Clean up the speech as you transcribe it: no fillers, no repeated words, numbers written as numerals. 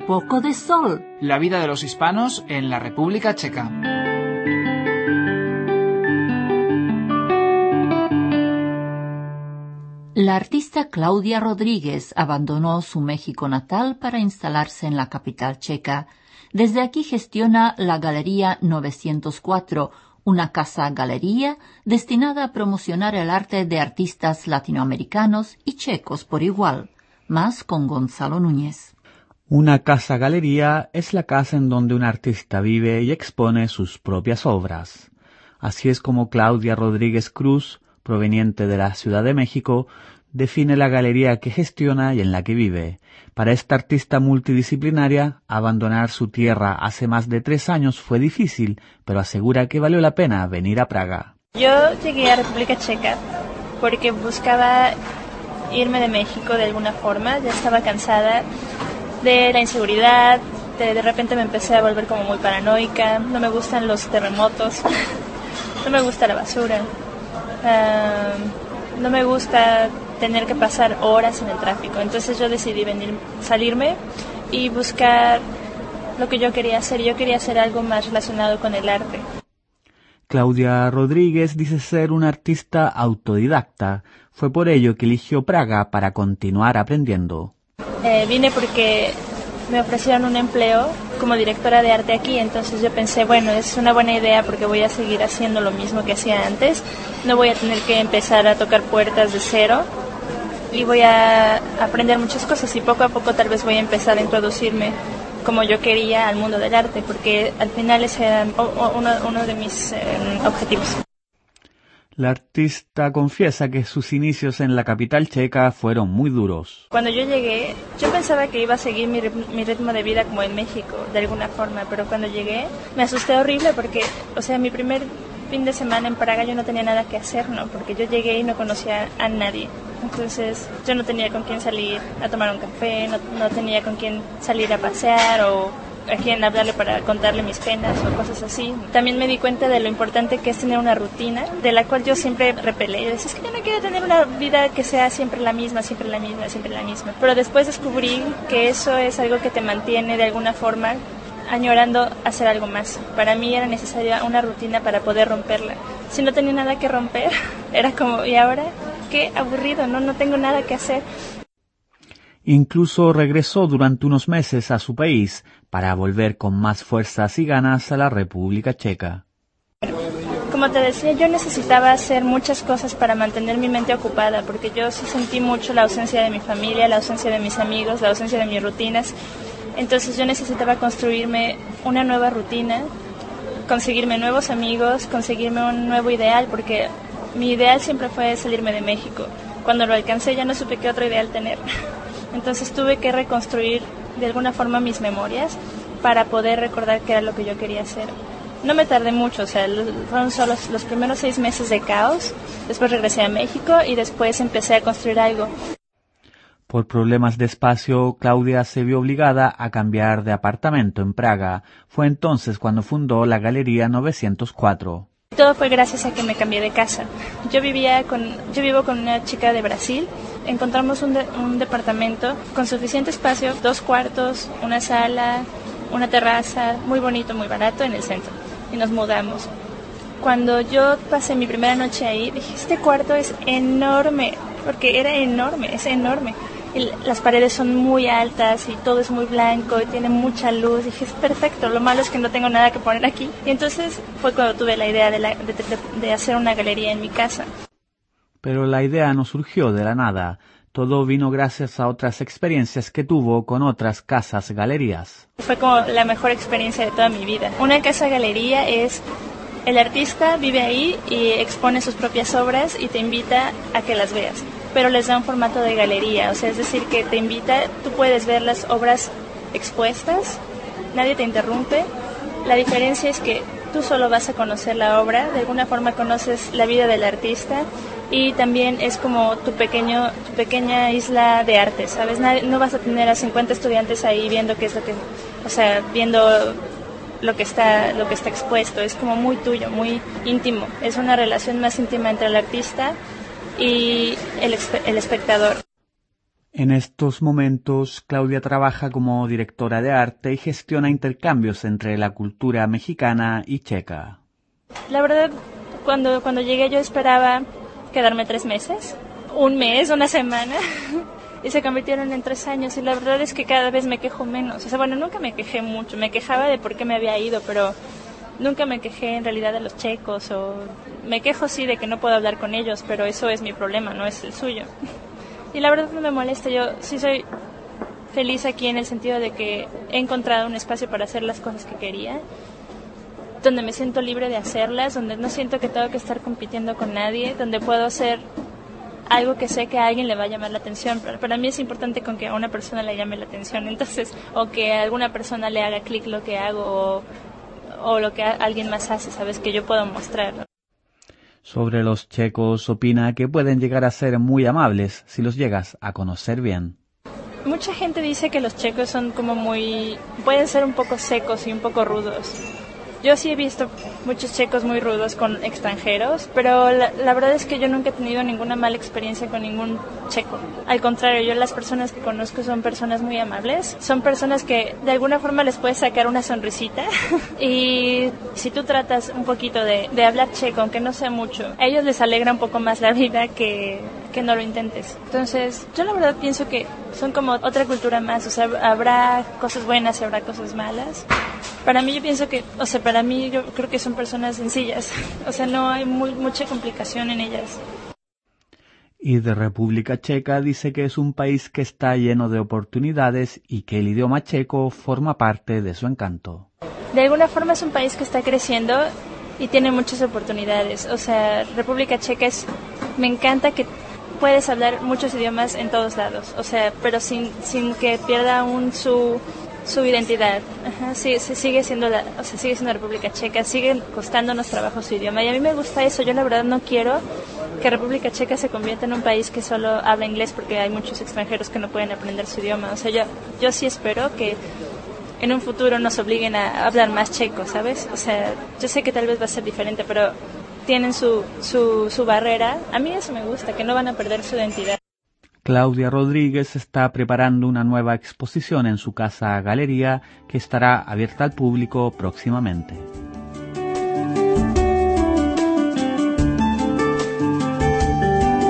poco de sol. La vida de los hispanos en la República Checa. La artista Claudia Rodríguez abandonó su México natal para instalarse en la capital checa. Desde aquí gestiona la Galería 904, una casa-galería destinada a promocionar el arte de artistas latinoamericanos y checos por igual. Más con Gonzalo Núñez. Una casa-galería es la casa en donde un artista vive y expone sus propias obras. Así es como Claudia Rodríguez Cruz, proveniente de la Ciudad de México, define la galería que gestiona y en la que vive. Para esta artista multidisciplinaria, abandonar su tierra hace más de 3 años fue difícil, pero asegura que valió la pena venir a Praga. Yo llegué a República Checa porque buscaba irme de México de alguna forma. Ya estaba cansada de la inseguridad, de repente me empecé a volver como muy paranoica. No me gustan los terremotos, no me gusta la basura. No me gusta tener que pasar horas en el tráfico. Entonces yo decidí salirme y buscar lo que yo quería hacer. Yo quería hacer algo más relacionado con el arte. Claudia Rodríguez dice ser una artista autodidacta. Fue por ello que eligió Praga para continuar aprendiendo. Vine porque me ofrecieron un empleo como directora de arte aquí, entonces yo pensé, bueno, es una buena idea porque voy a seguir haciendo lo mismo que hacía antes, no voy a tener que empezar a tocar puertas de cero y voy a aprender muchas cosas y poco a poco tal vez voy a empezar a introducirme como yo quería al mundo del arte, porque al final ese era uno de mis objetivos. La artista confiesa que sus inicios en la capital checa fueron muy duros. Cuando yo llegué, yo pensaba que iba a seguir mi ritmo de vida como en México, de alguna forma, pero cuando llegué me asusté horrible porque, mi primer fin de semana en Praga yo no tenía nada que hacer, ¿no? Porque yo llegué y no conocía a nadie. Entonces yo no tenía con quién salir a tomar un café, no tenía con quién salir a pasear o a quien hablarle para contarle mis penas o cosas así. También me di cuenta de lo importante que es tener una rutina, de la cual yo siempre repelé. Yo decía, es que yo no quiero tener una vida que sea siempre la misma, siempre la misma, siempre la misma. Pero después descubrí que eso es algo que te mantiene de alguna forma añorando hacer algo más. Para mí era necesaria una rutina para poder romperla. Si no tenía nada que romper, era como, ¿y ahora? Qué aburrido, no tengo nada que hacer. Incluso regresó durante unos meses a su país para volver con más fuerzas y ganas a la República Checa. Como te decía, yo necesitaba hacer muchas cosas para mantener mi mente ocupada, porque yo sí sentí mucho la ausencia de mi familia, la ausencia de mis amigos, la ausencia de mis rutinas. Entonces yo necesitaba construirme una nueva rutina, conseguirme nuevos amigos, conseguirme un nuevo ideal, porque mi ideal siempre fue salirme de México. Cuando lo alcancé ya no supe qué otro ideal tener. Entonces tuve que reconstruir de alguna forma mis memorias para poder recordar qué era lo que yo quería hacer. No me tardé mucho, fueron solo los primeros 6 meses de caos, después regresé a México y después empecé a construir algo. Por problemas de espacio, Claudia se vio obligada a cambiar de apartamento en Praga. Fue entonces cuando fundó la Galería 904. Todo fue gracias a que me cambié de casa. Yo vivo con una chica de Brasil. Encontramos un departamento con suficiente espacio, 2 cuartos, una sala, una terraza, muy bonito, muy barato en el centro. Y nos mudamos. Cuando yo pasé mi primera noche ahí, dije, este cuarto es enorme, porque era enorme, es enorme. Y las paredes son muy altas y todo es muy blanco y tiene mucha luz. Dije, es perfecto, lo malo es que no tengo nada que poner aquí. Y entonces fue cuando tuve la idea de hacer una galería en mi casa. Pero la idea no surgió de la nada. Todo vino gracias a otras experiencias que tuvo con otras casas-galerías. Fue como la mejor experiencia de toda mi vida. Una casa-galería es, el artista vive ahí y expone sus propias obras y te invita a que las veas. Pero les da un formato de galería, es decir, que te invita, tú puedes ver las obras expuestas, nadie te interrumpe. La diferencia es que tú solo vas a conocer la obra, de alguna forma conoces la vida del artista y también es como tu pequeña isla de arte, ¿sabes? No vas a tener a 50 estudiantes ahí viendo qué es lo que, viendo lo que está expuesto, es como muy tuyo, muy íntimo, es una relación más íntima entre el artista y el espectador. En estos momentos, Claudia trabaja como directora de arte y gestiona intercambios entre la cultura mexicana y checa. La verdad, cuando llegué yo esperaba quedarme 3 meses, un mes, una semana, y se convirtieron en 3 años, y la verdad es que cada vez me quejo menos. O sea, bueno, nunca me quejé mucho, me quejaba de por qué me había ido, pero nunca me quejé en realidad de los checos, o me quejo sí de que no puedo hablar con ellos, pero eso es mi problema, no es el suyo. Y la verdad no me molesta, yo sí soy feliz aquí en el sentido de que he encontrado un espacio para hacer las cosas que quería, donde me siento libre de hacerlas, donde no siento que tengo que estar compitiendo con nadie, donde puedo hacer algo que sé que a alguien le va a llamar la atención. Pero para mí es importante con que a una persona le llame la atención, entonces, o que a alguna persona le haga clic lo que hago, o lo que alguien más hace, ¿sabes? Que yo puedo mostrar, ¿no? Sobre los checos opina que pueden llegar a ser muy amables si los llegas a conocer bien. Mucha gente dice que los checos son como pueden ser un poco secos y un poco rudos. Yo sí he visto muchos checos muy rudos con extranjeros, pero la verdad es que yo nunca he tenido ninguna mala experiencia con ningún checo. Al contrario, yo las personas que conozco son personas muy amables, son personas que de alguna forma les puedes sacar una sonrisita y si tú tratas un poquito de hablar checo, aunque no sea mucho, a ellos les alegra un poco más la vida que no lo intentes. Entonces, yo la verdad pienso que son como otra cultura más, o sea, habrá cosas buenas y habrá cosas malas. Para mí yo pienso que, o sea, para mí yo creo que son personas sencillas, o sea, no hay mucha complicación en ellas. Y de República Checa dice que es un país que está lleno de oportunidades y que el idioma checo forma parte de su encanto. De alguna forma es un país que está creciendo y tiene muchas oportunidades, o sea, República Checa me encanta que puedes hablar muchos idiomas en todos lados, o sea, pero sin que pierda su identidad. Ajá, sí, sigue siendo sigue siendo República Checa, sigue costándonos trabajo su idioma y a mí me gusta eso. Yo la verdad no quiero que República Checa se convierta en un país que solo habla inglés porque hay muchos extranjeros que no pueden aprender su idioma. O sea, yo sí espero que en un futuro nos obliguen a hablar más checo, ¿sabes? O sea, yo sé que tal vez va a ser diferente, pero tienen su barrera. A mí eso me gusta, que no van a perder su identidad. Claudia Rodríguez está preparando una nueva exposición en su casa galería que estará abierta al público próximamente.